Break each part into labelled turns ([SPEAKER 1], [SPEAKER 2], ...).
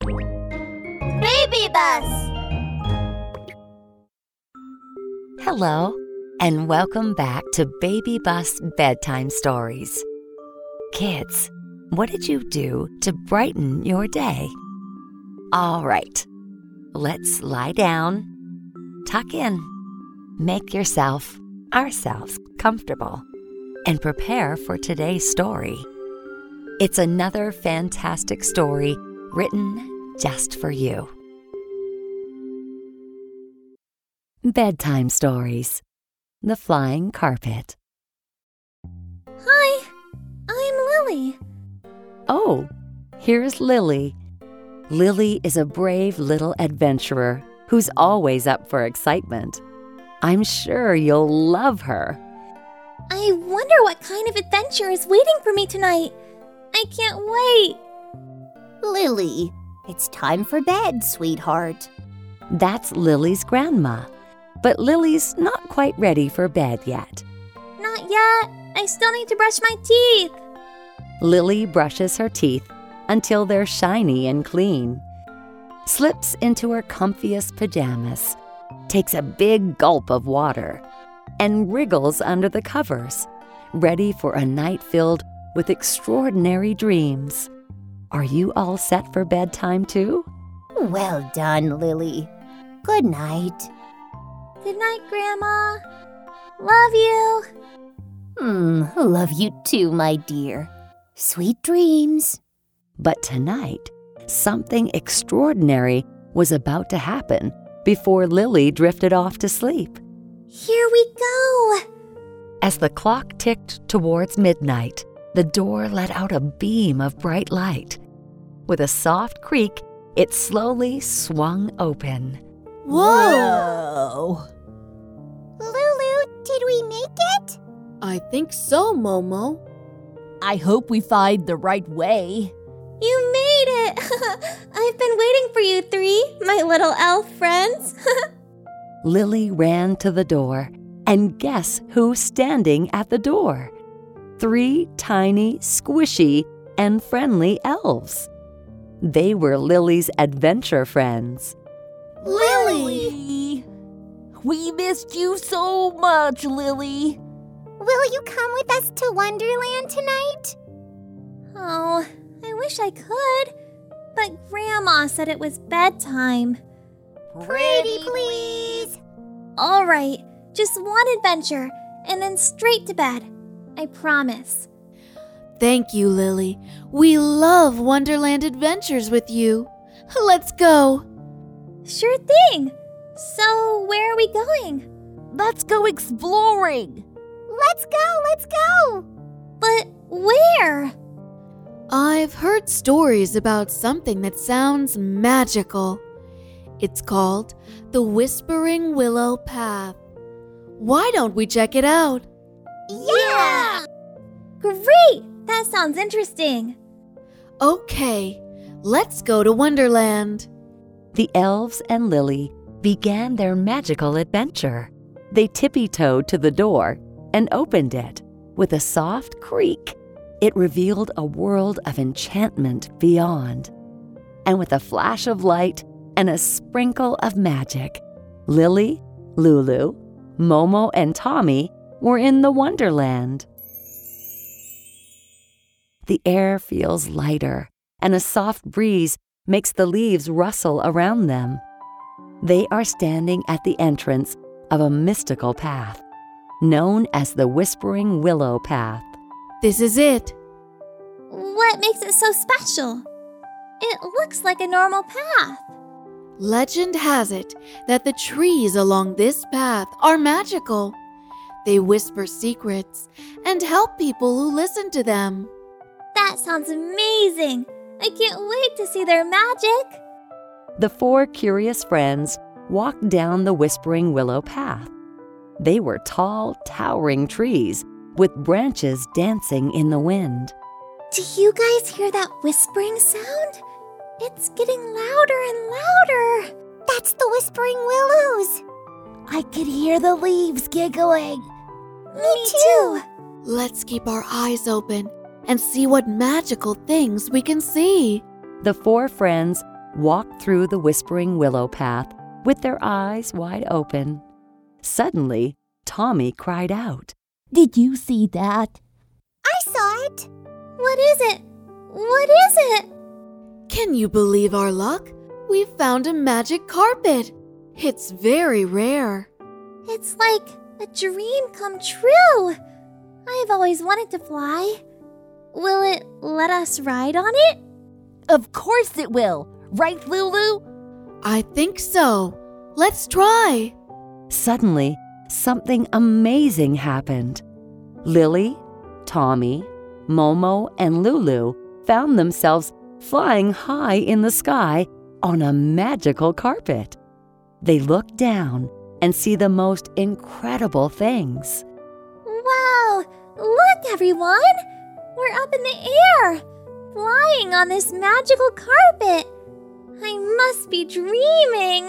[SPEAKER 1] Baby Bus!
[SPEAKER 2] Hello, and welcome back to Baby Bus Bedtime Stories. Kids, what did you do to brighten your day? All right, let's lie down, tuck in, make ourselves comfortable, and prepare for today's story. It's another fantastic story written just for you. Bedtime Stories. The Flying Carpet.
[SPEAKER 1] Hi, I'm Lily.
[SPEAKER 2] Oh, here's Lily. Lily is a brave little adventurer who's always up for excitement. I'm sure you'll love her.
[SPEAKER 1] I wonder what kind of adventure is waiting for me tonight. I can't wait.
[SPEAKER 3] Lily, it's time for bed, sweetheart.
[SPEAKER 2] That's Lily's grandma, but Lily's not quite ready for bed yet.
[SPEAKER 1] Not yet. I still need to brush my teeth.
[SPEAKER 2] Lily brushes her teeth until they're shiny and clean, slips into her comfiest pajamas, takes a big gulp of water, and wriggles under the covers, ready for a night filled with extraordinary dreams. Are you all set for bedtime too?
[SPEAKER 3] Well done, Lily. Good night.
[SPEAKER 1] Good night, Grandma. Love you.
[SPEAKER 3] Love you too, my dear. Sweet dreams.
[SPEAKER 2] But tonight, something extraordinary was about to happen before Lily drifted off to sleep.
[SPEAKER 1] Here we go.
[SPEAKER 2] As the clock ticked towards midnight, the door let out a beam of bright light. With a soft creak, it slowly swung open.
[SPEAKER 4] Whoa!
[SPEAKER 3] Lulu, did we make it?
[SPEAKER 4] I think so, Momo. I hope we find the right way.
[SPEAKER 1] You made it. I've been waiting for you three, my little elf friends.
[SPEAKER 2] Lily ran to the door, and guess who's standing at the door? 3 tiny, squishy, and friendly elves. They were Lily's adventure friends.
[SPEAKER 4] Lily! We missed you so much, Lily.
[SPEAKER 3] Will you come with us to Wonderland tonight?
[SPEAKER 1] Oh, I wish I could, but Grandma said it was bedtime.
[SPEAKER 3] Pretty please.
[SPEAKER 1] All right, just one adventure, and then straight to bed. I promise.
[SPEAKER 4] Thank you, Lily. We love Wonderland adventures with you. Let's go.
[SPEAKER 1] Sure thing. So, where are we going?
[SPEAKER 4] Let's go exploring.
[SPEAKER 3] Let's go.
[SPEAKER 1] But where?
[SPEAKER 4] I've heard stories about something that sounds magical. It's called the Whispering Willow Path. Why don't we check it out?
[SPEAKER 3] Yeah!
[SPEAKER 1] Great! That sounds interesting.
[SPEAKER 4] Okay, let's go to Wonderland.
[SPEAKER 2] The elves and Lily began their magical adventure. They tippy-toed to the door and opened it. With a soft creak, it revealed a world of enchantment beyond. And with a flash of light and a sprinkle of magic, Lily, Lulu, Momo, and Tommy were in the Wonderland. The air feels lighter, and a soft breeze makes the leaves rustle around them. They are standing at the entrance of a mystical path, known as the Whispering Willow Path.
[SPEAKER 4] This is it.
[SPEAKER 1] What makes it so special? It looks like a normal path.
[SPEAKER 4] Legend has it that the trees along this path are magical. They whisper secrets and help people who listen to them.
[SPEAKER 1] That sounds amazing. I can't wait to see their magic.
[SPEAKER 2] The 4 curious friends walked down the Whispering Willow Path. They were tall, towering trees with branches dancing in the wind.
[SPEAKER 1] Do you guys hear that whispering sound? It's getting louder and louder.
[SPEAKER 3] That's the Whispering Willows. I could hear the leaves giggling.
[SPEAKER 1] Me too.
[SPEAKER 4] Let's keep our eyes open and see what magical things we can see.
[SPEAKER 2] The 4 friends walked through the Whispering Willow Path with their eyes wide open. Suddenly, Tommy cried out.
[SPEAKER 3] Did you see that?
[SPEAKER 1] I saw it. What is it? What is it?
[SPEAKER 4] Can you believe our luck? We found a magic carpet. It's very rare.
[SPEAKER 1] It's like a dream come true. I've always wanted to fly. Will it let us ride on it?
[SPEAKER 3] Of course it will. Right, Lulu?
[SPEAKER 4] I think so. Let's try.
[SPEAKER 2] Suddenly, something amazing happened. Lily, Tommy, Momo, and Lulu found themselves flying high in the sky on a magical carpet. They look down and see the most incredible things.
[SPEAKER 1] Wow! Look, everyone! We're up in the air, flying on this magical carpet. I must be dreaming.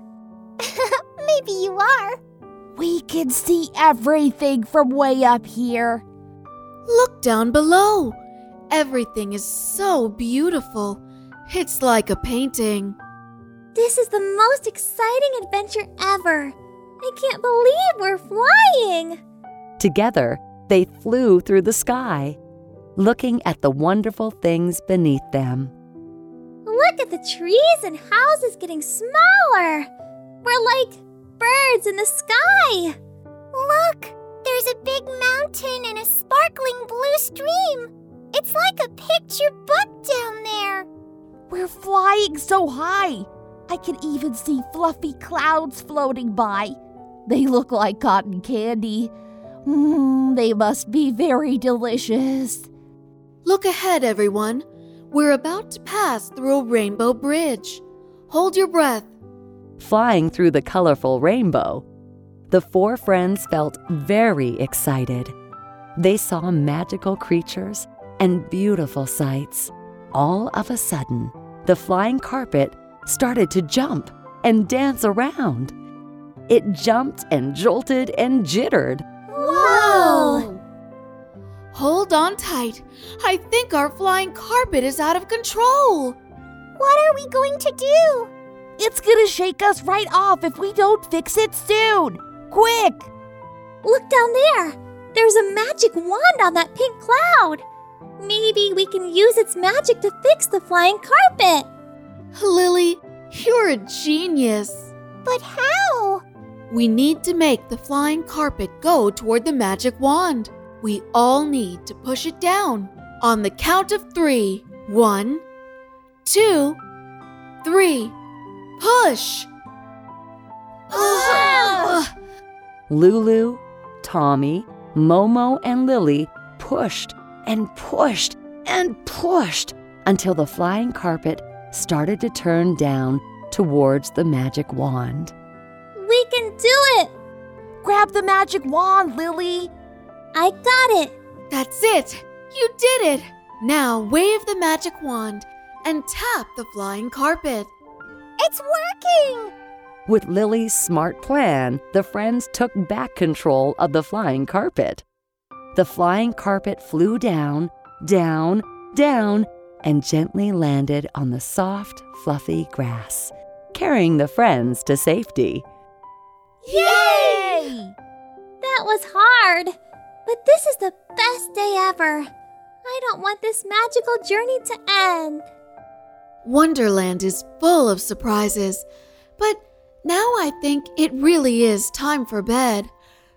[SPEAKER 3] Maybe you are. We can see everything from way up here.
[SPEAKER 4] Look down below. Everything is so beautiful. It's like a painting.
[SPEAKER 1] This is the most exciting adventure ever. I can't believe we're flying.
[SPEAKER 2] Together, they flew through the sky, looking at the wonderful things beneath them.
[SPEAKER 1] Look at the trees and houses getting smaller. We're like birds in the sky.
[SPEAKER 3] Look, there's a big mountain and a sparkling blue stream. It's like a picture book down there. We're flying so high. I can even see fluffy clouds floating by. They look like cotton candy. They must be very delicious.
[SPEAKER 4] Look ahead, everyone. We're about to pass through a rainbow bridge. Hold your breath.
[SPEAKER 2] Flying through the colorful rainbow, the four friends felt very excited. They saw magical creatures and beautiful sights. All of a sudden, the flying carpet started to jump and dance around. It jumped and jolted and jittered.
[SPEAKER 1] Whoa!
[SPEAKER 4] Hold on tight. I think our flying carpet is out of control.
[SPEAKER 3] What are we going to do? It's gonna shake us right off if we don't fix it soon. Quick!
[SPEAKER 1] Look down there. There's a magic wand on that pink cloud. Maybe we can use its magic to fix the flying carpet.
[SPEAKER 4] Lily, you're a genius.
[SPEAKER 3] But how?
[SPEAKER 4] We need to make the flying carpet go toward the magic wand. We all need to push it down. On the count of 3. 1, 2, 3. Push!
[SPEAKER 2] Lulu, Tommy, Momo, and Lily pushed and pushed and pushed until the flying carpet started to turn down towards the magic wand.
[SPEAKER 1] We can do it.
[SPEAKER 3] Grab the magic wand, Lily.
[SPEAKER 1] I got it.
[SPEAKER 4] That's it! You did it! Now wave the magic wand and tap the flying carpet.
[SPEAKER 3] It's working!
[SPEAKER 2] With Lily's smart plan, the friends took back control of the flying carpet. The flying carpet flew down, down, down, and gently landed on the soft, fluffy grass, carrying the friends to safety.
[SPEAKER 3] Yay!
[SPEAKER 1] That was hard, but this is the best day ever. I don't want this magical journey to end.
[SPEAKER 4] Wonderland is full of surprises, but now I think it really is time for bed.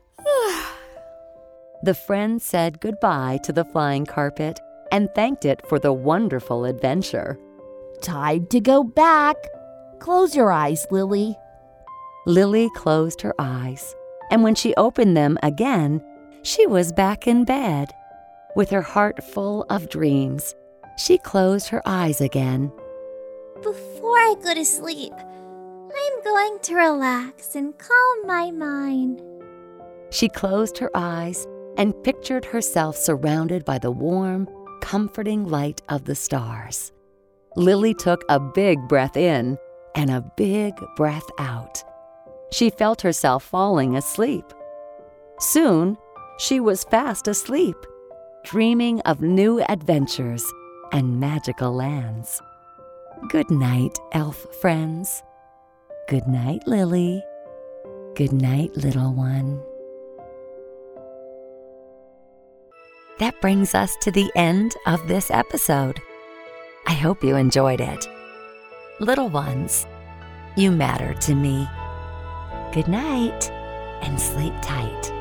[SPEAKER 2] The friends said goodbye to the flying carpet and thanked it for the wonderful adventure.
[SPEAKER 3] Time to go back. Close your eyes, Lily.
[SPEAKER 2] Lily closed her eyes, and when she opened them again, she was back in bed. With her heart full of dreams, she closed her eyes again.
[SPEAKER 1] Before I go to sleep, I'm going to relax and calm my mind.
[SPEAKER 2] She closed her eyes and pictured herself surrounded by the warm, comforting light of the stars. Lily took a big breath in and a big breath out. She felt herself falling asleep. Soon, she was fast asleep, dreaming of new adventures and magical lands. Good night, elf friends. Good night, Lily. Good night, little one. That brings us to the end of this episode. I hope you enjoyed it. Little ones, you matter to me. Good night and sleep tight.